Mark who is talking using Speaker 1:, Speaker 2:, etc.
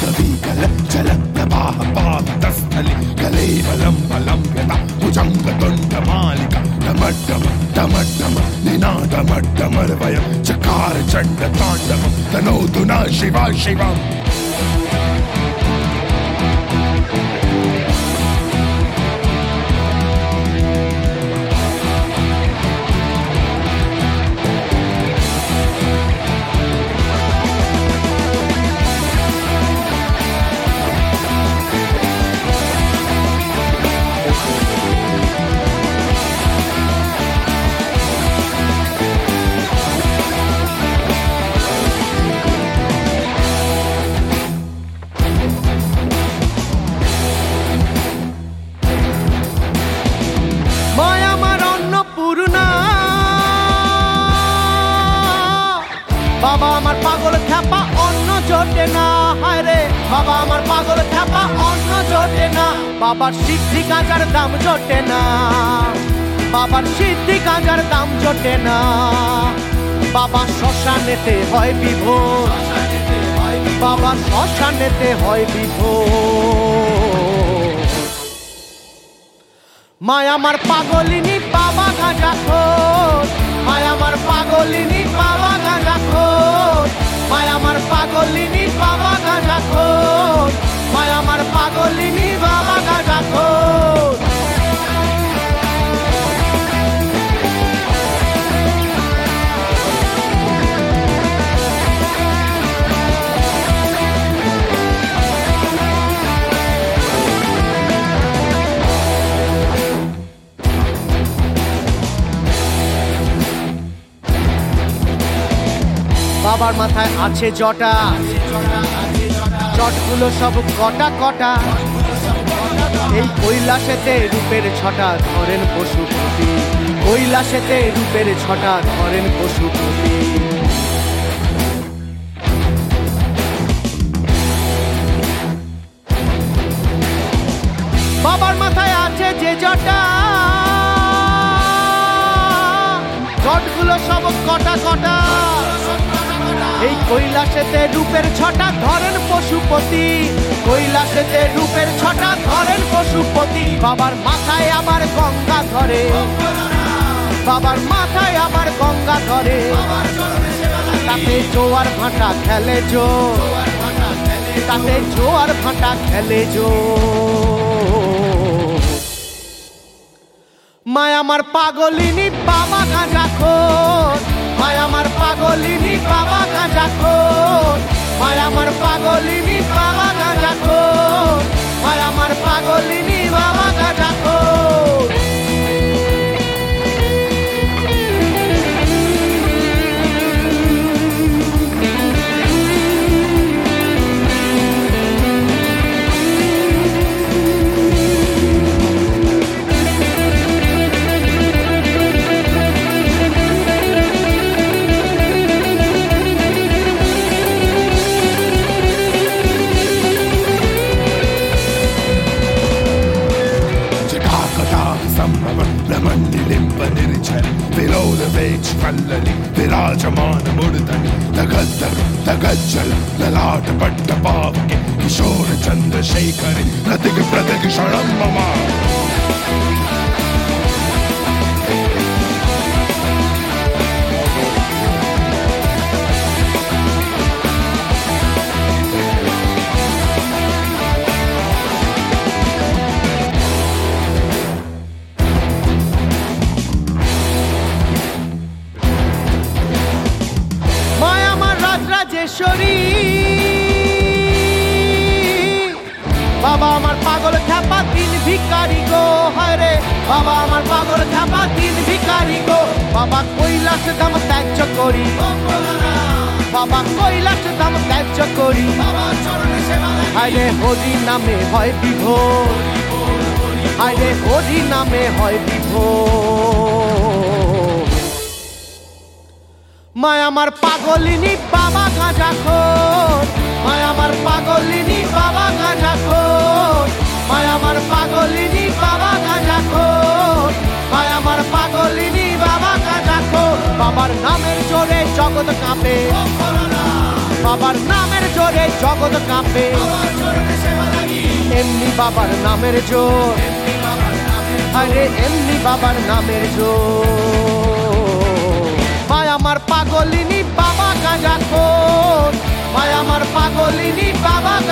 Speaker 1: कवीकल जलप्रवाह पावितस्थले कलेवलम्बलम्ब्यता भुजङ्गतुण्डमालिका डमड्डम डमड्डम निनादमड्डमर्वयं चकार चण्डताण्डवं तनोतु न शिवा शिवम् বাবা আমার পাগল খ্যাপা অন্য জোটে না হায় রে বাবা আমার পাগল খ্যাপা অন্য জোটে না বাবার সিদ্ধি গাঁজার দাম জোটে না বাবার সিদ্ধি গাঁজার দাম জোটে না বাবা শ্মশানেতে হয় বিভোর বাবা শ্মশানেতে হয় বিভোর মায় আমার পাগলিনী বাবা গাঁজা খোর মায় আমার পাগলিনী বাবা গাঁজা খোর মায় আমার পাগলিনী বাবা গাঁজা খোর মায় আমার পাগলিনী বাবা গাঁজা খোর বাবার মাথায় আছে জটা জটগুলো সব কটা কটা এই কৈলাসেতে রূপের ছটা ধরেন পশুপতি কৈলাসেতে রূপের ছটা ধরেন পশুপতি বাবার মাথায় আছে যে জটা জটগুলো সব কটা কটা এই কৈলাসেতে রূপের ছটা ধরেন পশুপতি কৈলাসেতে রূপের ছটা ধরেন পশুপতি বাবার মাথায় আবার গঙ্গা ধরে বাবার মাথায় আবার গঙ্গা ধরে তাতে জোয়ার ভাটা খেলে জো তাতে জোয়ার ভাটা খেলে জো মায় আমার পাগলিনী বাবা গাঁজা খোর মায় আমার পাগলিনী বাবা গাঁজা খোর মায় আমার পাগলিনী বাবা গাঁজা খোর মায় আমার পাগলিনী বাবা গাঁজা খোর Below the beach, kallali, virajaman murdani, tagaddar, tagajjal, lalata patta pavake, kishore chandrasekhari, pratig pratig shanam mama. বাবা আমার পাগল খ্যাপা তিন ভিখারি গো হায় রে বাবা আমার পাগল খ্যাপা তিন ভিখারি গো বাবা কৈলাস ধাম ত্যায্য করি বাবা কৈলাস ধাম ত্যায্য করি হায় রে হরি নামে হয় বিভোর হায় রে হরি নামে হয় বিভোর মায় আমার পাগলিনী বাবা গাঁজা খোর মায় আমার পাগলিনী বাবা গাঁজা খোর মায় আমার পাগলিনী বাবা গাঁজা খোর মায় আমার পাগলিনী বাবা গাঁজা খোর বাবার নামের জোরে জগৎ কাঁপে বাবার নামের জোরে জগৎ কাঁপে, এমনি বাবার নামের জোর, আরে এমনি বাবার নামের জোর। মায় আমার পাগলিনী বাবা গাঁজাখোর, মায় আমার পাগলিনী বাবা